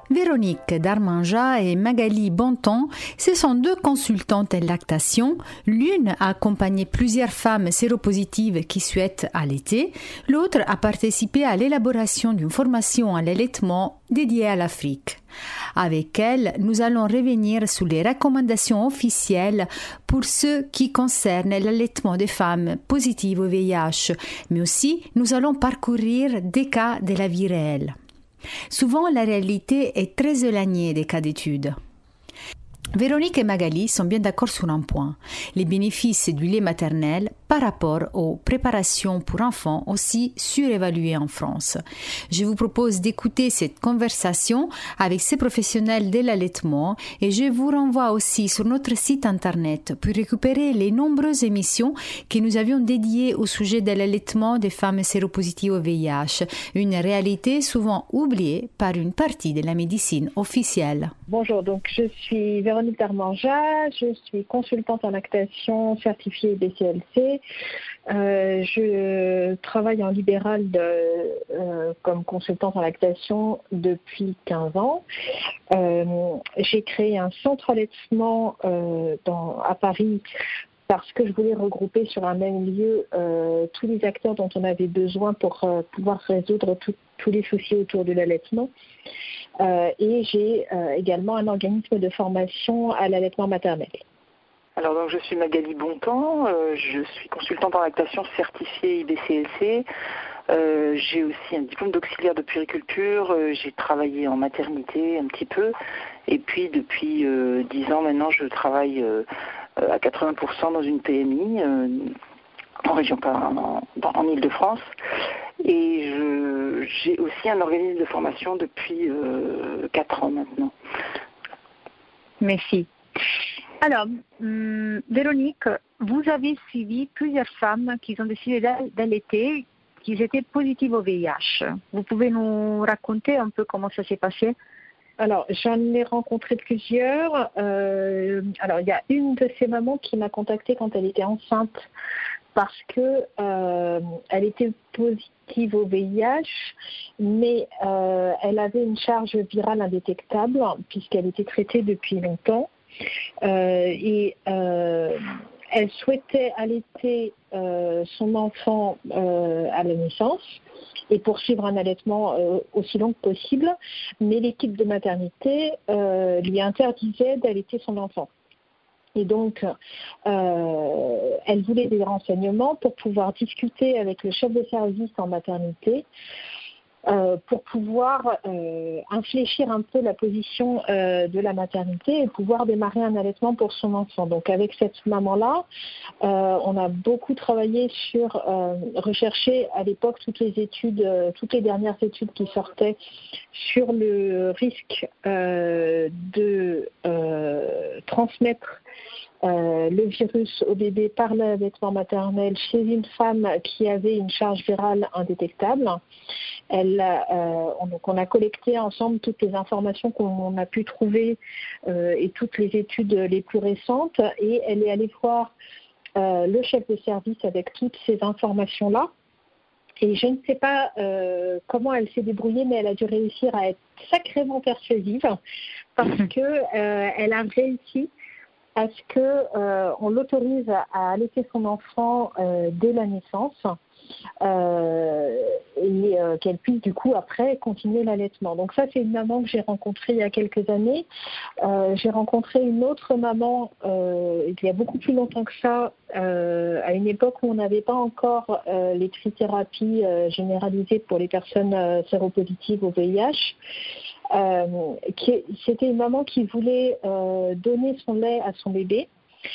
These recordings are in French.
Véronique Darmanja et Magali Bonton, ce sont deux consultantes en lactation. L'une a accompagné plusieurs femmes séropositives qui souhaitent allaiter. L'autre a participé à l'élaboration d'une formation à l'allaitement dédiée à l'Afrique. Avec elles, nous allons revenir sur les recommandations officielles pour ce qui concerne l'allaitement des femmes positives au VIH, mais aussi nous allons parcourir des cas de la vie réelle. Souvent, la réalité est très éloignée des cas d'études. Véronique et Magali sont bien d'accord sur un point, les bénéfices du lait maternel par rapport aux préparations pour enfants aussi surévaluées en France. Je vous propose d'écouter cette conversation avec ces professionnels de l'allaitement et je vous renvoie aussi sur notre site internet pour récupérer les nombreuses émissions que nous avions dédiées au sujet de l'allaitement des femmes séropositives au VIH, une réalité souvent oubliée par une partie de la médecine officielle. Bonjour, donc je suis Véronique Darmanja, je suis consultante en lactation certifiée BCLC. Je travaille en libéral comme consultante en lactation depuis 15 ans. J'ai créé un centre allaitement à Paris parce que je voulais regrouper sur un même lieu tous les acteurs dont on avait besoin pour pouvoir résoudre tous les soucis autour de l'allaitement. Et j'ai également un organisme de formation à l'allaitement maternel. Alors donc je suis Magali Bonton, je suis consultante en lactation certifiée IBCLC. J'ai aussi un diplôme d'auxiliaire de puériculture, j'ai travaillé en maternité un petit peu et puis depuis 10 ans maintenant je travaille à 80% dans une PMI en région en Île-de-France et j'ai aussi un organisme de formation depuis 4 ans maintenant. Merci. Alors, Véronique, vous avez suivi plusieurs femmes qui ont décidé d'allaiter, qui étaient positives au VIH. Vous pouvez nous raconter un peu comment ça s'est passé ? Alors, j'en ai rencontré plusieurs. Alors, il y a une de ces mamans qui m'a contactée quand elle était enceinte parce que elle était positive au VIH, mais elle avait une charge virale indétectable puisqu'elle était traitée depuis longtemps. Et elle souhaitait allaiter son enfant à la naissance et poursuivre un allaitement aussi long que possible, mais l'équipe de maternité lui interdisait d'allaiter son enfant. Et donc, elle voulait des renseignements pour pouvoir discuter avec le chef de service en maternité pour pouvoir infléchir un peu la position de la maternité et pouvoir démarrer un allaitement pour son enfant. Donc avec cette maman-là, on a beaucoup travaillé sur rechercher à l'époque toutes les dernières études qui sortaient sur le risque de transmettre le virus au bébé par l'allaitement maternel chez une femme qui avait une charge virale indétectable. Donc on a collecté ensemble toutes les informations qu'on a pu trouver et toutes les études les plus récentes et elle est allée voir le chef de service avec toutes ces informations-là. Et je ne sais pas comment elle s'est débrouillée, mais elle a dû réussir à être sacrément persuasive parce qu'elle a réussi à ce qu'on l'autorise à allaiter son enfant dès la naissance et qu'elle puisse du coup après continuer l'allaitement. Donc ça, c'est une maman que j'ai rencontrée il y a quelques années. J'ai rencontré une autre maman il y a beaucoup plus longtemps que ça, à une époque où on n'avait pas encore les trithérapies généralisées pour les personnes séropositives au VIH. C'était une maman qui voulait donner son lait à son bébé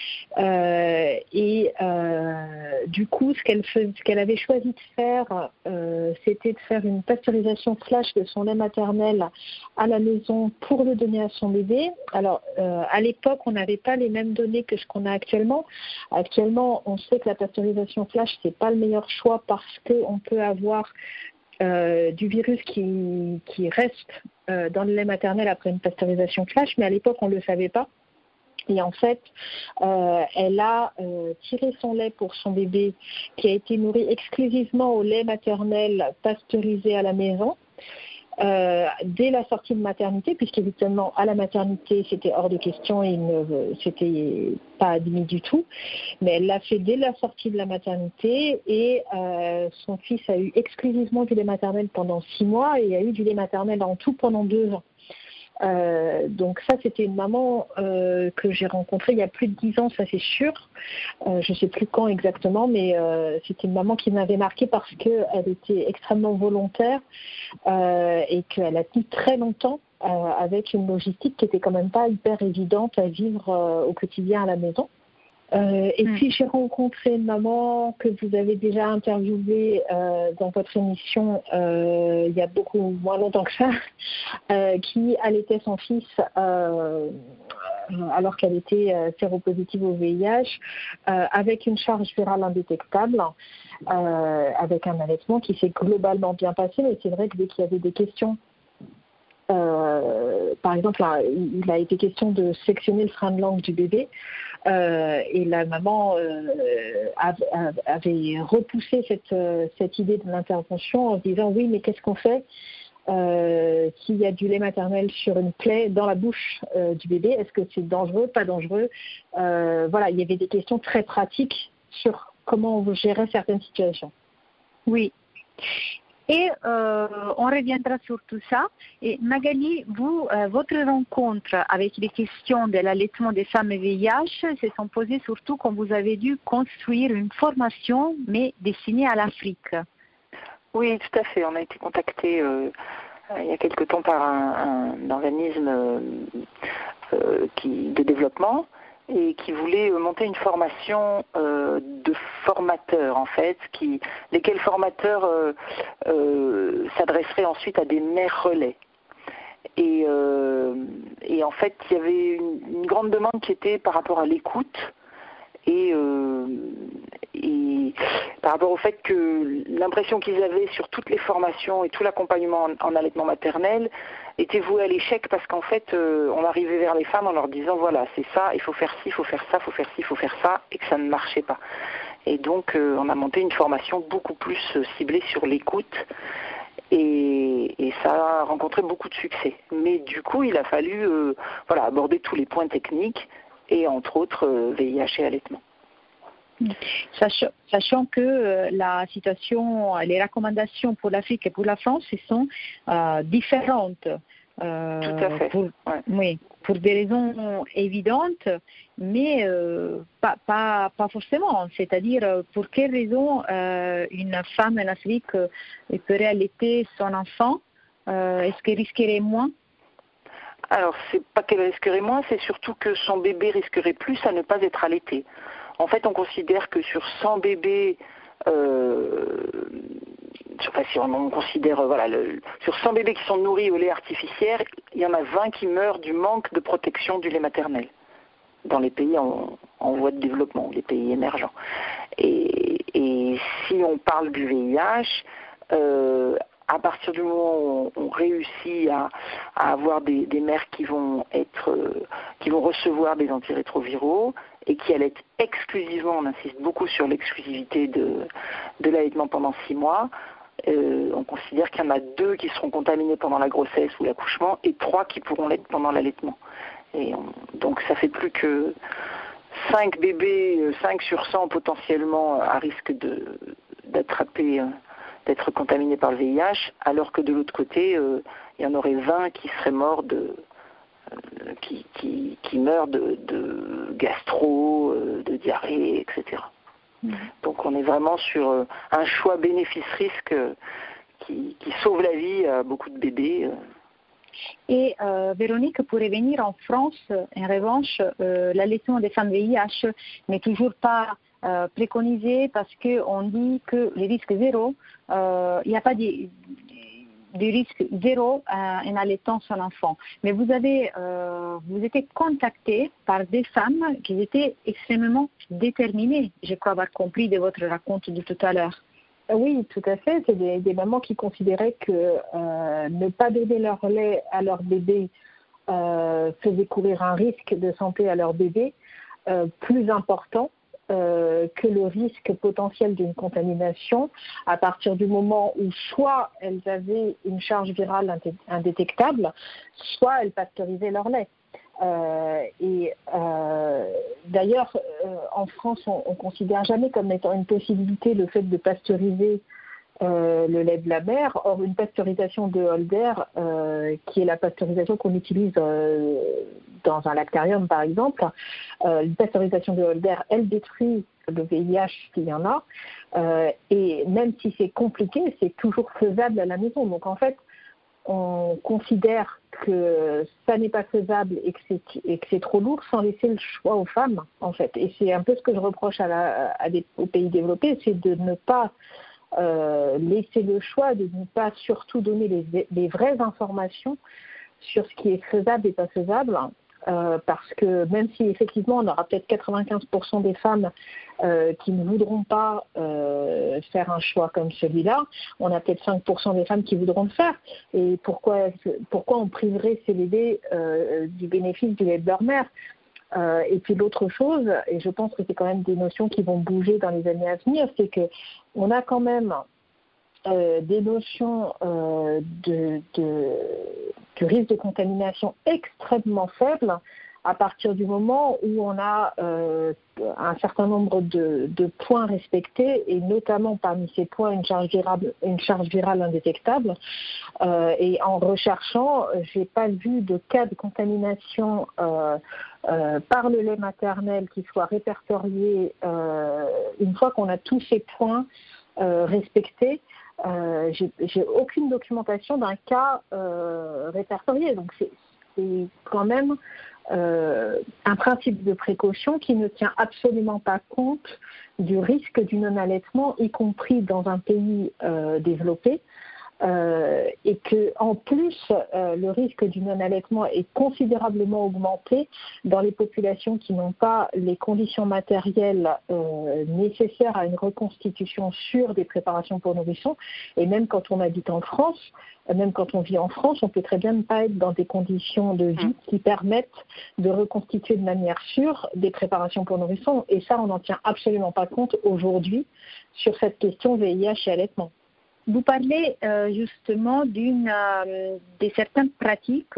et du coup ce qu'elle avait choisi de faire c'était de faire une pasteurisation flash de son lait maternel à la maison pour le donner à son bébé. Alors à l'époque on n'avait pas les mêmes données que ce qu'on a actuellement. Actuellement on sait que la pasteurisation flash c'est pas le meilleur choix parce qu'on peut avoir du virus qui reste dans le lait maternel après une pasteurisation flash, mais à l'époque on ne le savait pas. Et en fait, elle a tiré son lait pour son bébé qui a été nourri exclusivement au lait maternel pasteurisé à la maison. dès la sortie de maternité, puisqu'évidemment à la maternité c'était hors de question et c'était pas admis du tout, mais elle l'a fait dès la sortie de la maternité et son fils a eu exclusivement du lait maternel pendant 6 mois et a eu du lait maternel en tout pendant 2 ans. Donc ça, c'était une maman que j'ai rencontrée il y a plus de 10 ans, ça c'est sûr. Je ne sais plus quand exactement, mais c'était une maman qui m'avait marquée parce qu'elle était extrêmement volontaire et qu'elle a tenu très longtemps avec une logistique qui était quand même pas hyper évidente à vivre au quotidien à la maison. Et puis j'ai rencontré une maman que vous avez déjà interviewée dans votre émission il y a beaucoup moins longtemps que ça, qui allaitait son fils alors qu'elle était séropositive au VIH, avec une charge virale indétectable, avec un allaitement qui s'est globalement bien passé, mais c'est vrai que dès qu'il y avait des questions, par exemple, là, il a été question de sectionner le frein de langue du bébé. Et la maman avait repoussé cette idée de l'intervention en se disant oui, mais qu'est-ce qu'on fait s'il y a du lait maternel sur une plaie dans la bouche du bébé? Est-ce que c'est dangereux, pas dangereux? Voilà, il y avait des questions très pratiques sur comment on gérait certaines situations. Oui. Et on reviendra sur tout ça. Et Magali, votre rencontre avec les questions de l'allaitement des femmes VIH se sont posées surtout quand vous avez dû construire une formation, mais destinée à l'Afrique. Oui, tout à fait. On a été contacté il y a quelque temps par un organisme de développement et qui voulait monter une formation de formateurs, en fait, lesquels formateurs s'adresseraient ensuite à des mères relais. Et en fait, il y avait une grande demande qui était par rapport à l'écoute et par rapport au fait que l'impression qu'ils avaient sur toutes les formations et tout l'accompagnement en allaitement maternel était voué à l'échec parce qu'en fait, on arrivait vers les femmes en leur disant voilà, c'est ça, il faut faire ci, il faut faire ça, il faut faire ci, il faut faire ça, et que ça ne marchait pas. Et donc, on a monté une formation beaucoup plus ciblée sur l'écoute et ça a rencontré beaucoup de succès. Mais du coup, il a fallu aborder tous les points techniques et entre autres VIH et allaitement. Sachant que la situation, les recommandations pour l'Afrique et pour la France sont différentes. Tout à fait. Oui, pour des raisons évidentes, mais pas forcément. C'est-à-dire, pour quelles raisons une femme en Afrique pourrait allaiter son enfant? Est-ce qu'elle risquerait moins? Alors, c'est pas qu'elle risquerait moins, c'est surtout que son bébé risquerait plus à ne pas être allaité. En fait, on considère que sur 100 bébés, si on considère, sur 100 bébés qui sont nourris au lait artificiel, il y en a 20 qui meurent du manque de protection du lait maternel dans les pays en voie de développement, les pays émergents. Et si on parle du VIH, à partir du moment où on réussit à avoir des mères qui vont recevoir des antirétroviraux et qui allaitent exclusivement, on insiste beaucoup sur l'exclusivité de l'allaitement pendant 6 mois, on considère qu'il y en a 2 qui seront contaminés pendant la grossesse ou l'accouchement et 3 qui pourront l'être pendant l'allaitement. Et donc ça fait plus que 5 bébés, 5 sur 100 potentiellement à risque d'être contaminés par le VIH, alors que de l'autre côté, il y en aurait 20 qui seraient morts qui meurent de gastro, de diarrhée, etc. Donc on est vraiment sur un choix bénéfice-risque qui sauve la vie à beaucoup de bébés. Et Véronique, pour revenir en France, en revanche, l'allaitement des femmes VIH n'est toujours pas préconisé parce qu'on dit que les risques zéro, il n'y a pas de risque zéro en allaitant son enfant. Mais vous étiez contacté par des femmes qui étaient extrêmement déterminées, je crois avoir compris de votre raconte de tout à l'heure. Oui, tout à fait. C'est des mamans qui considéraient que ne pas donner leur lait à leur bébé faisait courir un risque de santé à leur bébé plus important que le risque potentiel d'une contamination à partir du moment où soit elles avaient une charge virale indétectable, soit elles pasteurisaient leur lait. D'ailleurs, en France, on ne considère jamais comme étant une possibilité le fait de pasteuriser le lait de la mère. Or, une pasteurisation de Holder, qui est la pasteurisation qu'on utilise dans un lactarium, par exemple, une pasteurisation de Holder, elle détruit le VIH s'il y en a. Et même si c'est compliqué, c'est toujours faisable à la maison. Donc, en fait, on considère que ça n'est pas faisable et que c'est trop lourd sans laisser le choix aux femmes, en fait. Et c'est un peu ce que je reproche aux pays développés, c'est de ne pas laisser le choix, de ne pas surtout donner les vraies informations sur ce qui est faisable et pas faisable, parce que même si effectivement on aura peut-être 95% des femmes qui ne voudront pas faire un choix comme celui-là, on a peut-être 5% des femmes qui voudront le faire. Et pourquoi on priverait ces bébés du bénéfice du lait de leur mère? Et puis l'autre chose, et je pense que c'est quand même des notions qui vont bouger dans les années à venir, c'est que on a quand même des notions du risque de contamination extrêmement faibles à partir du moment où on a un certain nombre de points respectés, et notamment parmi ces points une charge virale indétectable. Et en recherchant, j'ai pas vu de cas de contamination par le lait maternel qui soit répertorié une fois qu'on a tous ces points respectés. J'ai aucune documentation d'un cas répertorié. Donc c'est quand même un principe de précaution qui ne tient absolument pas compte du risque du non-allaitement, y compris dans un pays développé. Et que en plus le risque du non-allaitement est considérablement augmenté dans les populations qui n'ont pas les conditions matérielles nécessaires à une reconstitution sûre des préparations pour nourrissons. Et même quand on habite en France, même quand on vit en France, on peut très bien ne pas être dans des conditions de vie qui permettent de reconstituer de manière sûre des préparations pour nourrissons. Et ça, on n'en tient absolument pas compte aujourd'hui sur cette question VIH et allaitement. Vous parlez justement de certaines pratiques,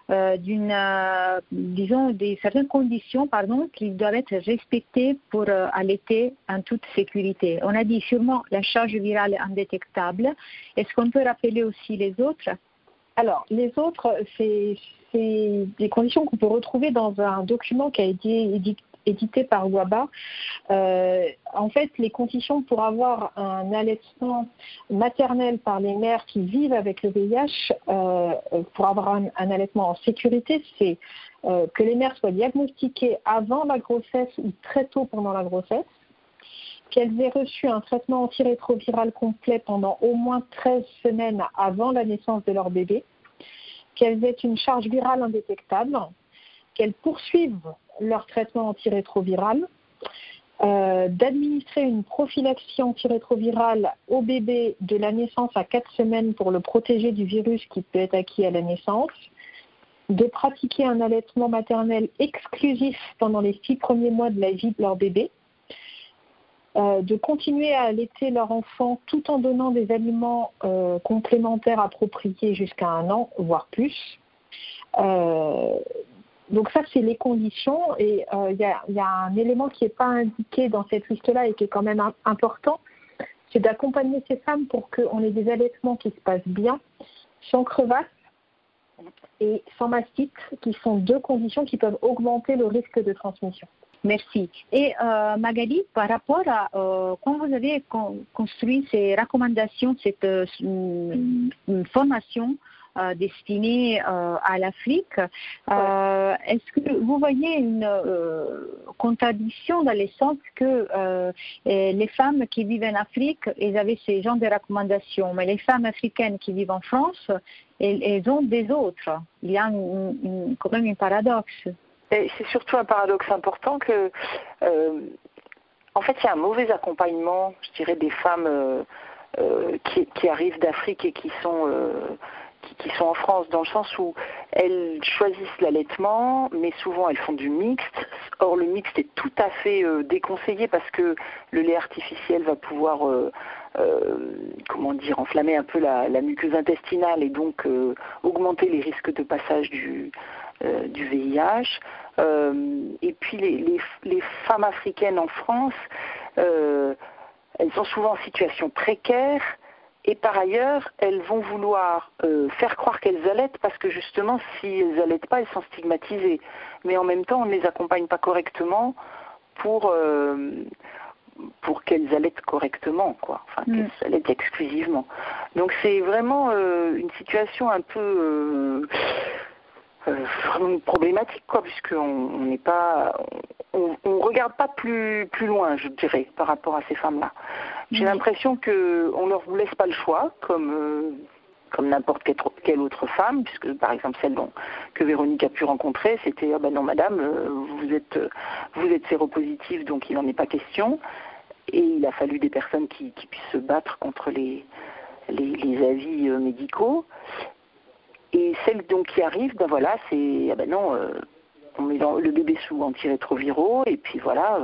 disons, de certaines conditions, qui doivent être respectées pour allaiter en toute sécurité. On a dit sûrement la charge virale indétectable. Est-ce qu'on peut rappeler aussi les autres? Alors, les autres, c'est des conditions qu'on peut retrouver dans un document qui a été édité par WABA. En fait, les conditions pour avoir un allaitement maternel par les mères qui vivent avec le VIH, pour avoir un allaitement en sécurité, c'est que les mères soient diagnostiquées avant la grossesse ou très tôt pendant la grossesse, qu'elles aient reçu un traitement antirétroviral complet pendant au moins 13 semaines avant la naissance de leur bébé, qu'elles aient une charge virale indétectable, qu'elles poursuivent leur traitement antirétroviral, d'administrer une prophylaxie antirétrovirale au bébé de la naissance à 4 semaines pour le protéger du virus qui peut être acquis à la naissance, de pratiquer un allaitement maternel exclusif pendant les 6 premiers mois de la vie de leur bébé, de continuer à allaiter leur enfant tout en donnant des aliments complémentaires appropriés jusqu'à 1 an, voire plus. Donc ça, c'est les conditions, et il y a un élément qui n'est pas indiqué dans cette liste-là et qui est quand même important, c'est d'accompagner ces femmes pour qu'on ait des allaitements qui se passent bien, sans crevasse et sans mastite, qui sont 2 conditions qui peuvent augmenter le risque de transmission. Merci. Et Magali, par rapport à quand vous avez construit ces recommandations, cette formation destinée à l'Afrique, est-ce que vous voyez une contradiction dans le sens que les femmes qui vivent en Afrique, elles avaient ces genres de recommandations, mais les femmes africaines qui vivent en France, elles ont des autres. Il y a quand même un paradoxe. C'est surtout un paradoxe important que, en fait, il y a un mauvais accompagnement, je dirais, des femmes qui arrivent d'Afrique et qui qui sont en France, dans le sens où elles choisissent l'allaitement, mais souvent elles font du mixte. Or le mixte est tout à fait déconseillé parce que le lait artificiel va pouvoir enflammer un peu la muqueuse intestinale et donc augmenter les risques de passage du VIH. Et puis les femmes africaines en France, elles sont souvent en situation précaire. Et par ailleurs, elles vont vouloir faire croire qu'elles allaitent parce que justement, si elles n'allaitent pas, elles sont stigmatisées. Mais en même temps, on ne les accompagne pas correctement pour qu'elles allaitent correctement, qu'elles allaitent exclusivement. Donc c'est vraiment une situation un peu vraiment problématique, puisqu'on n'est pas, on regarde pas plus loin, je dirais, par rapport à ces femmes-là. J'ai l'impression qu'on ne leur laisse pas le choix, comme n'importe quelle autre femme, puisque par exemple celle que Véronique a pu rencontrer, c'était « non madame, vous êtes séropositive, donc il n'en est pas question ». Et il a fallu des personnes qui puissent se battre contre les avis médicaux. Et celles qui arrivent, c'est on met le bébé sous antirétroviraux et puis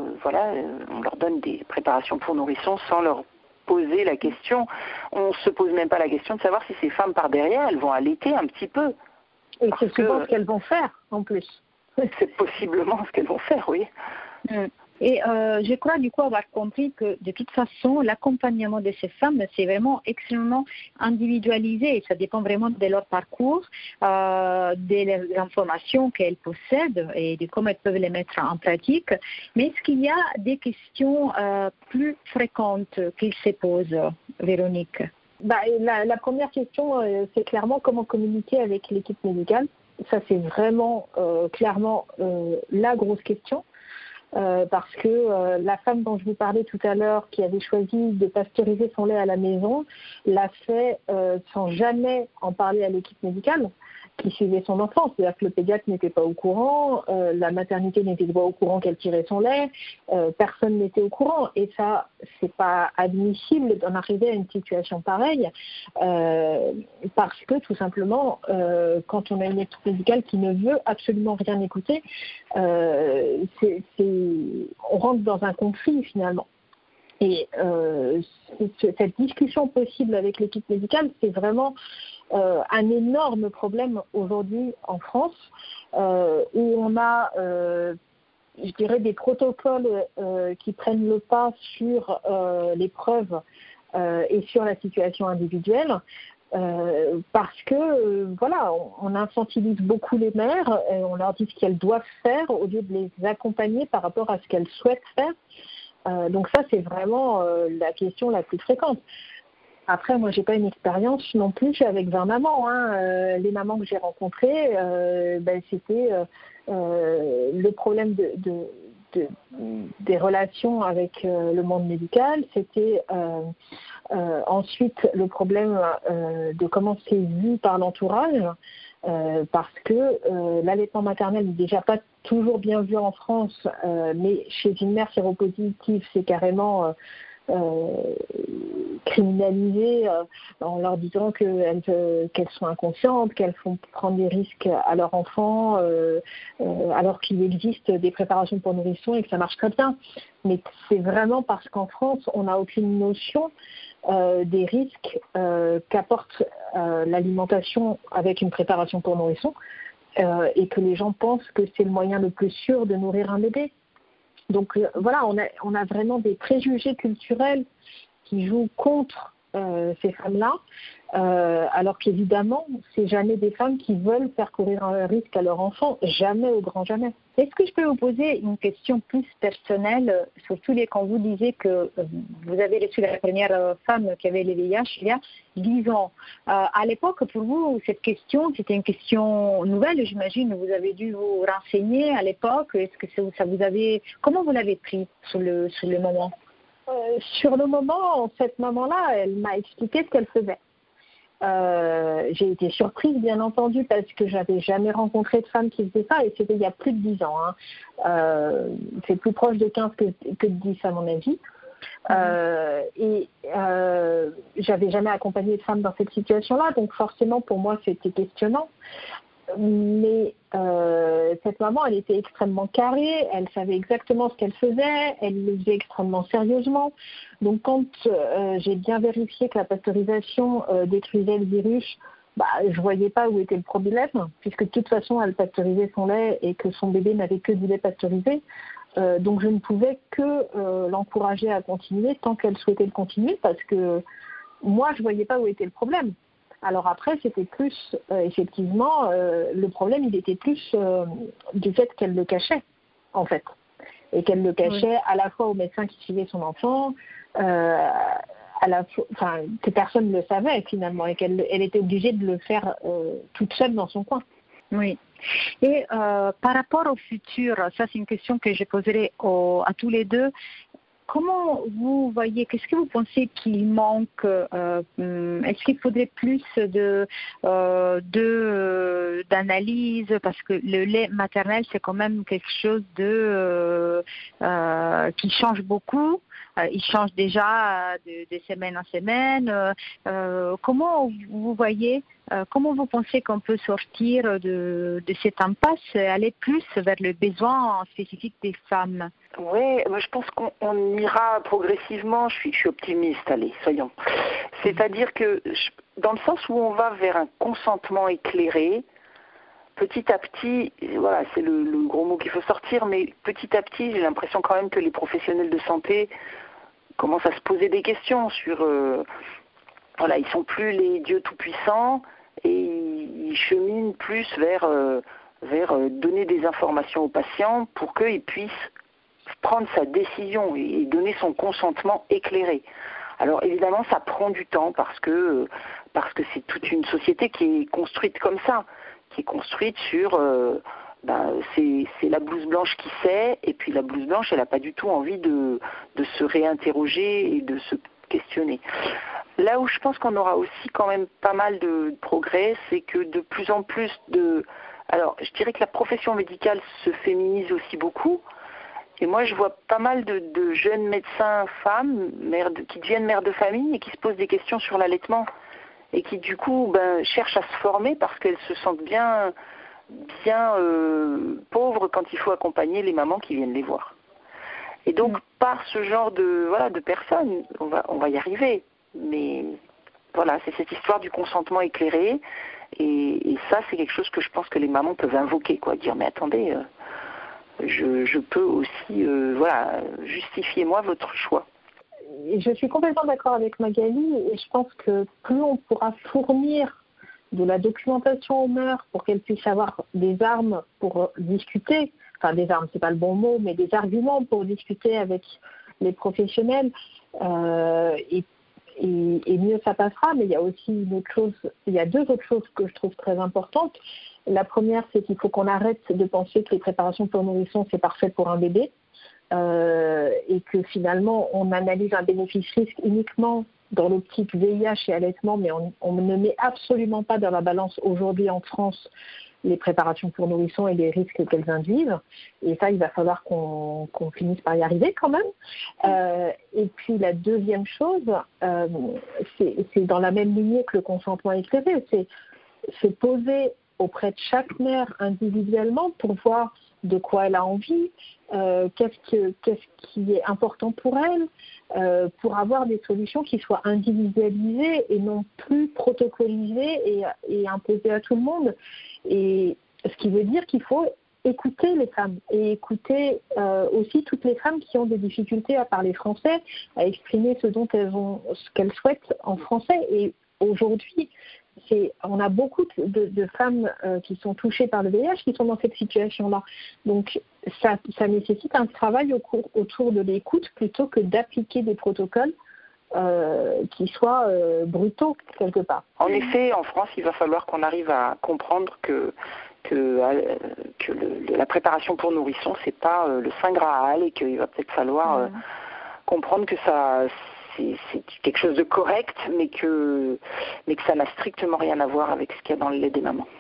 on leur donne des préparations pour nourrissons sans leur poser la question. On se pose même pas la question de savoir si ces femmes par derrière, elles vont allaiter un petit peu. Et c'est souvent ce qu'elles vont faire en plus. C'est possiblement ce qu'elles vont faire, oui. Et je crois du coup avoir compris que de toute façon, l'accompagnement de ces femmes, c'est vraiment extrêmement individualisé. Et ça dépend vraiment de leur parcours, des informations qu'elles possèdent et de comment elles peuvent les mettre en pratique. Mais est-ce qu'il y a des questions plus fréquentes qu'ils se posent, Véronique? La première question, c'est clairement comment communiquer avec l'équipe médicale. Ça, c'est vraiment clairement la grosse question. Parce que la femme dont je vous parlais tout à l'heure, qui avait choisi de pasteuriser son lait à la maison, l'a fait sans jamais en parler à l'équipe médicale qui suivait son enfant. C'est-à-dire que le pédiatre n'était pas au courant, la maternité n'était pas au courant qu'elle tirait son lait, personne n'était au courant. Et ça, c'est pas admissible d'en arriver à une situation pareille, parce que tout simplement, quand on a une équipe médicale qui ne veut absolument rien écouter, on rentre dans un conflit finalement. Et cette discussion possible avec l'équipe médicale, c'est vraiment un énorme problème aujourd'hui en France, où on a, je dirais, des protocoles qui prennent le pas sur les preuves et sur la situation individuelle. Parce que on infantilise beaucoup les mères, et on leur dit ce qu'elles doivent faire au lieu de les accompagner par rapport à ce qu'elles souhaitent faire. Donc ça, c'est vraiment la question la plus fréquente. Après, moi, j'ai pas une expérience non plus avec 20 mamans. Les mamans que j'ai rencontrées, c'était le problème des relations avec le monde médical. C'était ensuite le problème de comment c'est vu par l'entourage, parce que l'allaitement maternel n'est déjà pas toujours bien vu en France, mais chez une mère séropositive, c'est carrément criminalisées en leur disant qu'elles sont inconscientes, qu'elles font prendre des risques à leur enfant, alors qu'il existe des préparations pour nourrissons et que ça marche très bien. Mais c'est vraiment parce qu'en France, on n'a aucune notion des risques qu'apporte l'alimentation avec une préparation pour nourrissons, et que les gens pensent que c'est le moyen le plus sûr de nourrir un bébé. Donc on a vraiment des préjugés culturels qui jouent contre ces femmes-là, alors qu'évidemment, c'est jamais des femmes qui veulent faire courir un risque à leur enfant, jamais au grand jamais. Est-ce que je peux vous poser une question plus personnelle, surtout quand vous disiez que vous avez reçu la première femme qui avait le VIH il y a 10 ans. À l'époque, pour vous, cette question, c'était une question nouvelle, j'imagine. Vous avez dû vous renseigner à l'époque. Est-ce que ça vous avait... Comment vous l'avez pris sur le moment? Sur le moment, cette maman-là, elle m'a expliqué ce qu'elle faisait. J'ai été surprise, bien entendu, parce que j'avais jamais rencontré de femme qui faisait ça, et c'était il y a plus de 10 ans. C'est plus proche de 15 que de 10 à mon avis. J'avais jamais accompagné de femme dans cette situation-là, donc forcément pour moi c'était questionnant. Mais cette maman, elle était extrêmement carrée, elle savait exactement ce qu'elle faisait, elle le faisait extrêmement sérieusement. Donc quand j'ai bien vérifié que la pasteurisation détruisait le virus, je voyais pas où était le problème, puisque de toute façon elle pasteurisait son lait et que son bébé n'avait que du lait pasteurisé. Donc je ne pouvais que l'encourager à continuer tant qu'elle souhaitait le continuer, parce que moi je voyais pas où était le problème. Alors après, c'était plus, effectivement, le problème, il était plus du fait qu'elle le cachait, en fait. Et qu'elle le cachait à la fois au médecin qui suivait son enfant, que personne ne le savait, finalement, et qu'elle était obligée de le faire toute seule dans son coin. Oui. Et par rapport au futur, ça c'est une question que je poserai à tous les deux. Comment vous voyez, qu'est-ce que vous pensez qu'il manque Est-ce qu'il faudrait plus d'analyse? Parce que le lait maternel, c'est quand même quelque chose qui change beaucoup. Il change déjà de semaine en semaine. Comment vous voyez, comment vous pensez qu'on peut sortir de cette impasse et aller plus vers le besoin spécifique des femmes? Oui, moi je pense qu'on ira progressivement. Je suis optimiste, allez, soyons. C'est-à-dire que dans le sens où on va vers un consentement éclairé, petit à petit, voilà, c'est le gros mot qu'il faut sortir, mais petit à petit, j'ai l'impression quand même que les professionnels de santé commencent à se poser des questions sur, voilà, ils sont plus les dieux tout-puissants et ils cheminent plus vers donner des informations aux patients pour qu'ils puissent prendre sa décision et donner son consentement éclairé. Alors évidemment, ça prend du temps parce que c'est toute une société qui est construite comme ça, qui est construite sur c'est la blouse blanche qui sait, et puis la blouse blanche, elle n'a pas du tout envie de se réinterroger et de se questionner. Là où je pense qu'on aura aussi quand même pas mal de progrès, c'est que de plus en plus alors je dirais que la profession médicale se féminise aussi beaucoup. Et moi, je vois pas mal de jeunes médecins femmes qui deviennent mères de famille et qui se posent des questions sur l'allaitement et qui, du coup, cherchent à se former parce qu'elles se sentent bien pauvres quand il faut accompagner les mamans qui viennent les voir. Et donc, par ce genre de personnes, on va y arriver. Mais voilà, c'est cette histoire du consentement éclairé. Et ça, c'est quelque chose que je pense que les mamans peuvent invoquer, quoi. Dire, mais attendez... Je peux aussi, justifiez-moi votre choix. Je suis complètement d'accord avec Magali et je pense que plus on pourra fournir de la documentation aux mères pour qu'elles puissent avoir des armes pour discuter, enfin des armes, c'est pas le bon mot, mais des arguments pour discuter avec les professionnels et mieux ça passera. Mais il y a aussi il y a deux autres choses que je trouve très importantes. La première, c'est qu'il faut qu'on arrête de penser que les préparations pour nourrissons, c'est parfait pour un bébé et que finalement, on analyse un bénéfice-risque uniquement dans l'optique VIH et allaitement, mais on ne met absolument pas dans la balance aujourd'hui en France les préparations pour nourrissons et les risques qu'elles induisent. Et ça, il va falloir qu'on finisse par y arriver quand même. Et puis la deuxième chose, c'est dans la même lignée que le consentement éclairé, c'est se poser auprès de chaque mère individuellement pour voir de quoi elle a envie, qu'est-ce qui est important pour elle, pour avoir des solutions qui soient individualisées et non plus protocolisées et imposées à tout le monde. Et ce qui veut dire qu'il faut écouter les femmes et écouter aussi toutes les femmes qui ont des difficultés à parler français, à exprimer ce qu'elles souhaitent en français. Et aujourd'hui, on a beaucoup de femmes qui sont touchées par le VIH qui sont dans cette situation-là. Donc, ça nécessite un travail autour de l'écoute plutôt que d'appliquer des protocoles qui soient brutaux quelque part. En effet, en France, il va falloir qu'on arrive à comprendre que la préparation pour nourrissons, c'est pas le Saint Graal et qu'il va peut-être falloir comprendre que c'est quelque chose de correct, mais que ça n'a strictement rien à voir avec ce qu'il y a dans le lait des mamans.